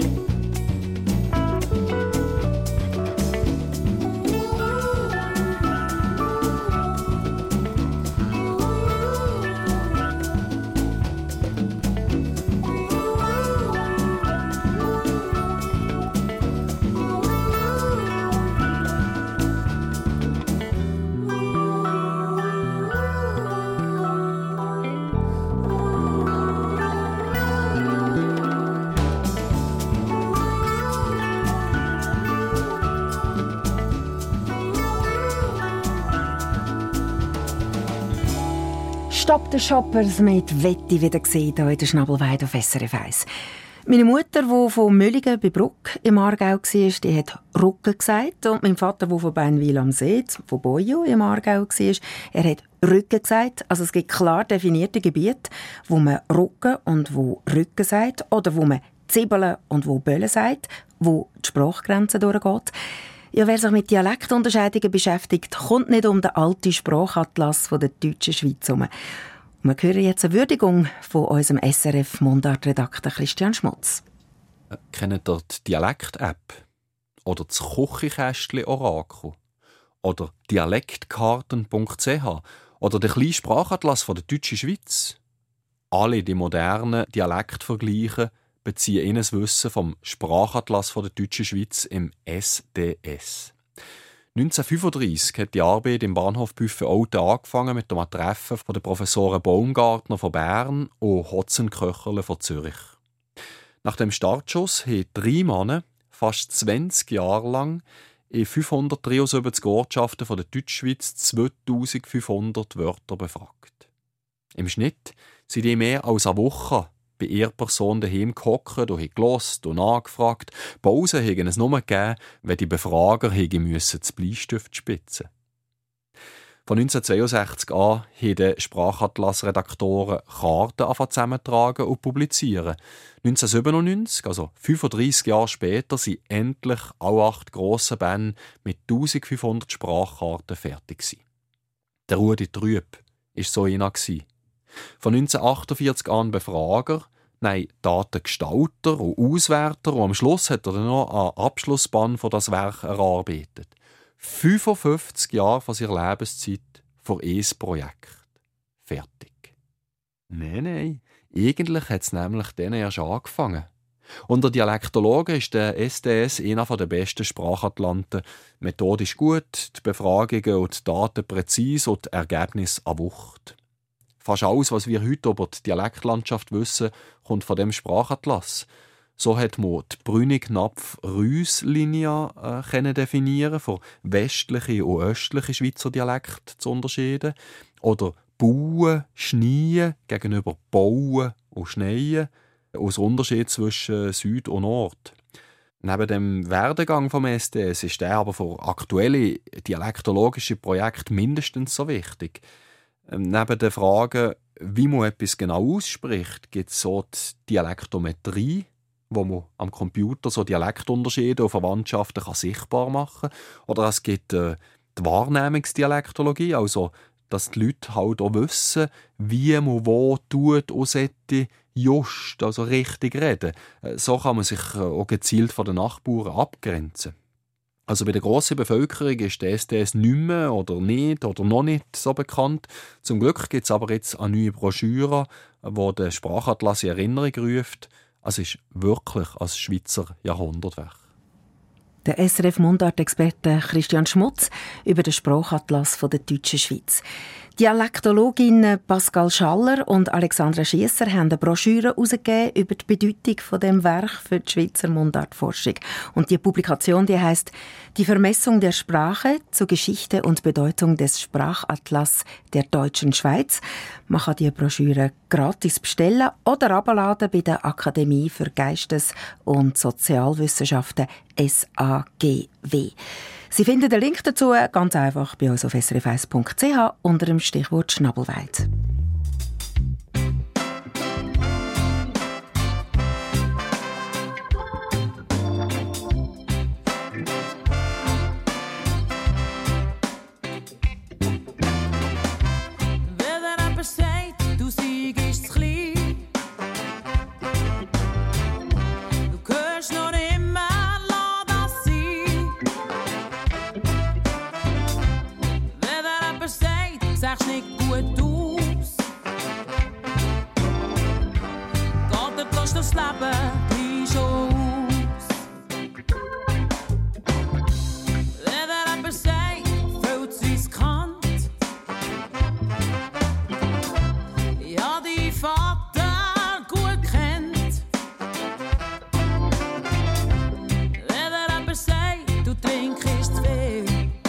Stopp the Shoppers mit «Wetti» wieder gesehen hier in der Schnabelweide auf S R F eins. Meine Mutter, die von Mülligen bei Bruck im Aargau war, die hat «Rucken» gesagt. Und mein Vater, der von Beinwil am See, von Bojo im Aargau war, er hat «Rücken» gesagt. Also es gibt klar definierte Gebiete, wo man «Rucken» und wo «Rücken» sagt. Oder wo man «Zibeln» und wo «Böllen» sagt, wo die Sprachgrenze durchgeht. Ja, wer sich mit Dialektunterscheidungen beschäftigt, kommt nicht um den alten Sprachatlas der deutschen Schweiz herum. Wir hören jetzt eine Würdigung von unserem S R F-Mundart-Redakteur Christian Schmutz. Äh, kennt ihr die Dialekt-App? Oder das Küchenkästchen-Orakel? Oder dialektkarten punkt c h? Oder den kleinen Sprachatlas der deutschen Schweiz? Alle die modernen Dialektvergleiche beziehen ihr Wissen vom Sprachatlas der deutschen Schweiz im S D S. neunzehnhundertfünfunddreissig hat die Arbeit im Bahnhof Büffel-Olten angefangen mit dem Treffen der Professoren Baumgartner von Bern und Hotzenköcherle von Zürich. Nach dem Startschuss haben drei Männer fast zwanzig Jahre lang in fünfhundertdreiundsiebzig Ortschaften der Deutschschweiz zweitausendfünfhundert Wörter befragt. Im Schnitt sind die mehr als eine Woche bei ihrer Person daheim gehockt und haben gehört und nachgefragt. Pausen hätten es nur gegeben, wenn die Befrager müssen das Bleistift spitzen. Von neunzehnhundertzweiundsechzig an haben die Sprachatlas-Redaktoren Karten zusammentragen und publizieren. neunzehnhundertsiebenundneunzig, also fünfunddreissig Jahre später, sind endlich alle acht grossen Bände mit eintausendfünfhundert Sprachkarten fertig gewesen. Der Rudi Trüb war so einer. Von neunzehnhundertachtundvierzig an Befrager, nein, Datengestalter und Auswerter und am Schluss hat er dann noch einen Abschlussband für das Werk erarbeitet. fünfundfünfzig Jahre von seiner Lebenszeit für ein Projekt. Fertig. Nein, nein, eigentlich hat es nämlich dann erst angefangen. Unter Dialektologen ist der S D S einer der besten Sprachatlanten. Methodisch gut, die Befragungen und die Daten präzise und die Ergebnisse an Wucht. Fast alles, was wir heute über die Dialektlandschaft wissen, kommt von dem Sprachatlas. So hat man die Brünig-Napf-Rüss-Linie äh, definieren, von westlichen und östlichen Schweizer Dialekten zu unterscheiden. Oder Bauen, Schneien gegenüber Bauen und Schneien, als Unterschied zwischen Süd und Nord. Neben dem Werdegang vom S D S ist der aber für aktuelle dialektologische Projekte mindestens so wichtig. Neben den Fragen, wie man etwas genau ausspricht, gibt es so die Dialektometrie, wo man am Computer so Dialektunterschiede und Verwandtschaften kann sichtbar machen kann. Oder es gibt äh, die Wahrnehmungsdialektologie, also dass die Leute halt auch wissen, wie man wo tut und sollte just, also richtig reden. So kann man sich auch gezielt von den Nachbarn abgrenzen. Also bei der grossen Bevölkerung ist der S D S nicht mehr oder nicht oder noch nicht so bekannt. Zum Glück gibt es aber jetzt eine neue Broschüre, die den Sprachatlas in Erinnerung ruft. Es ist wirklich ein Schweizer Jahrhundertwerk. Der S R F-Mundart-Experte Christian Schmutz über den Sprachatlas der deutschen Schweiz. Dialektologinnen Pascal Schaller und Alexandra Schiesser haben eine Broschüre herausgegeben über die Bedeutung von dem Werk für die Schweizer Mundartforschung. Und die Publikation, die heisst «Die Vermessung der Sprache zur Geschichte und Bedeutung des Sprachatlas der deutschen Schweiz». Man kann die Broschüre gratis bestellen oder abladen bei der Akademie für Geistes- und Sozialwissenschaften S A G W. Sie finden den Link dazu ganz einfach bei uns auf s r f eins punkt c h unter dem Stichwort Schnabelweid. Sagst nicht gut aus. Geht dir fast durchs Leben gleich schon aus. Wenn dir jemand sagt, fühlt's riskant. Ich hab deinen Vater gut kennt. Wenn dir jemand sagt, du trinkst zu viel.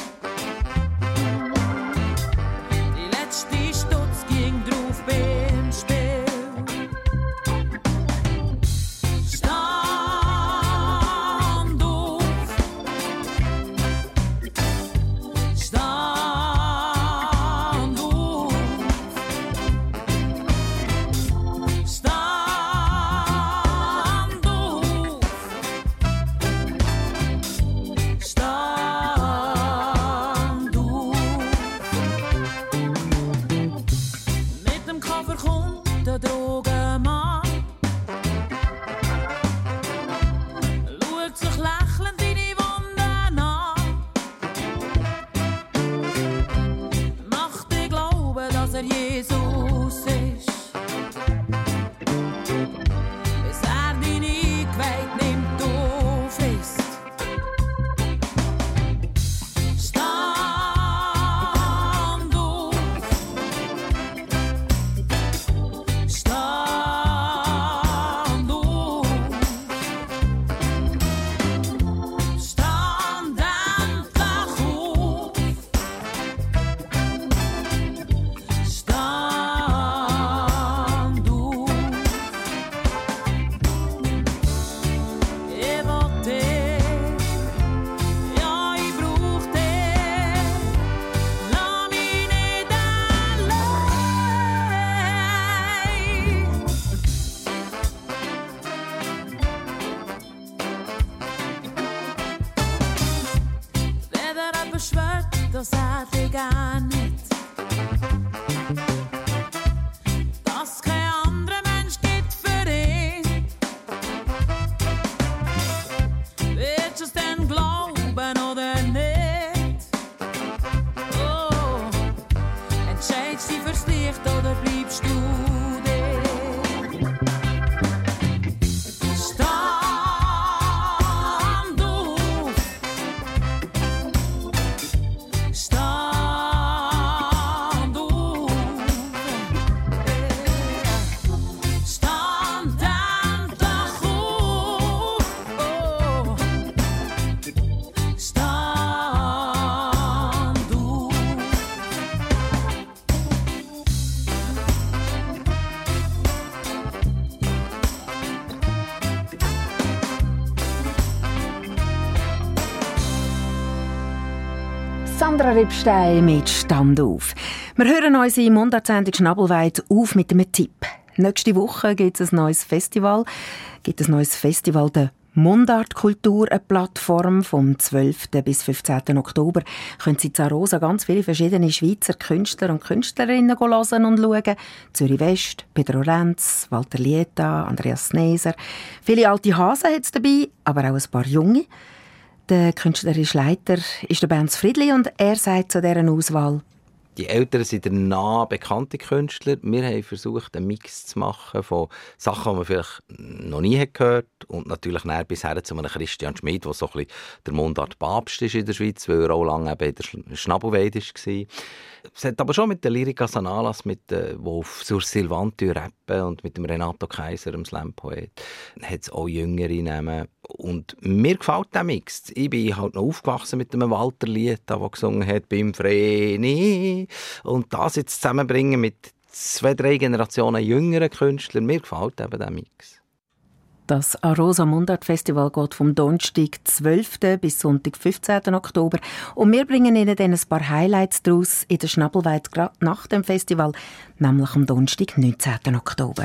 Das hat ich gar nicht. Dass kein anderer Mensch gibt für ihn. Willst du es denn glauben oder nicht? Oh, entscheidest du dich fürs Licht oder bleibst du Sandra Rippstein mit «Stand auf». Wir hören unsere Mundartsendung «Schnabelweid» auf mit einem Tipp. Nächste Woche gibt es ein neues Festival. Gibt ein neues Festival der Mundartkultur, eine Plattform vom zwölften bis fünfzehnten Oktober. Können Sie in Zarosa ganz viele verschiedene Schweizer Künstler und Künstlerinnen hören und schauen. Zürich West, Pedro Renz, Walter Lieta, Andreas Neser. Viele alte Hasen hat es dabei, aber auch ein paar junge. Der künstlerische Leiter ist der Bernd Friedli und er sagt zu dieser Auswahl: Die Eltern sind der nah bekannte Künstler. Wir haben versucht, einen Mix zu machen von Sachen, die man vielleicht noch nie gehört hat. Und natürlich näher bisher zu einem Christian Schmid, der so ein bisschen der Mundart-Papst ist in der Schweiz, weil er auch lange eben in der Schnabelweide war. Es hat aber schon mit der Lyrica Sanalas, mit, äh, wo auf Sur Silvantio rappen und mit dem Renato Kaiser, dem Slam-Poet, hat es auch Jüngere nehmen. Und mir gefällt der Mix. Ich bin halt noch aufgewachsen mit einem Walter-Lied, das gesungen hat «Beim Vreni». Und das jetzt zusammenbringen mit zwei, drei Generationen jüngeren Künstlern, mir gefällt eben der Mix. Das Arosa Mundart Festival geht vom Donnerstag, zwölften bis Sonntag, fünfzehnten Oktober. Und wir bringen Ihnen dann ein paar Highlights daraus in der Schnabelweide gerade nach dem Festival, nämlich am Donnerstag, neunzehnten Oktober.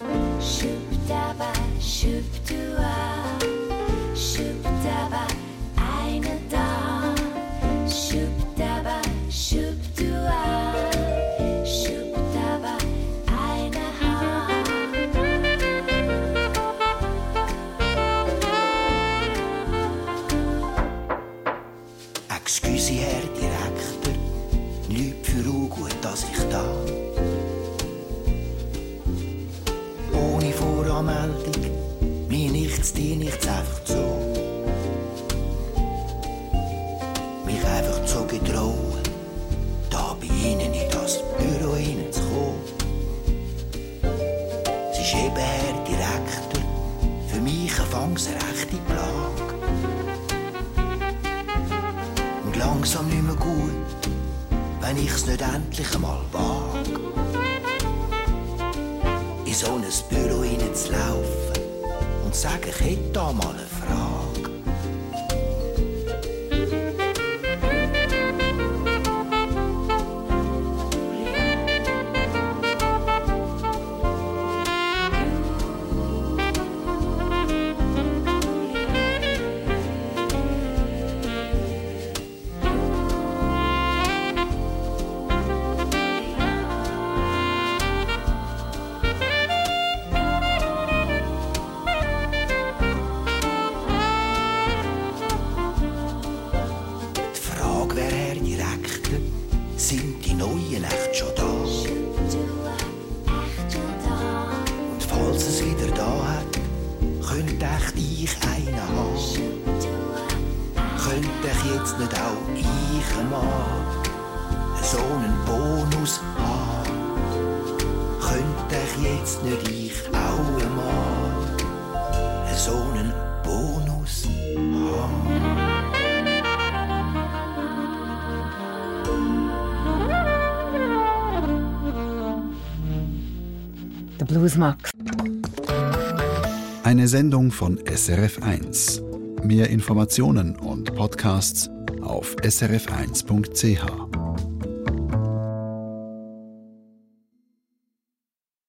Excuse, Herr Direktor, nichts für ungut, dass ich da. Ohne Voranmeldung, mir nichts, dir nichts, einfach so. Mich einfach so getrauen, da bei Ihnen in das Büro hineinzukommen. Es ist eben, Herr Direktor, für mich anfangs eine rechte Plage. Langsam nicht mehr gut, wenn ich's nicht endlich einmal wag, in so ein Büro hineinzulaufen und sagen, ich hätte da mal eine Frage. Bluesmax. Eine Sendung von S R F eins. Mehr Informationen und Podcasts auf s r f eins punkt c h.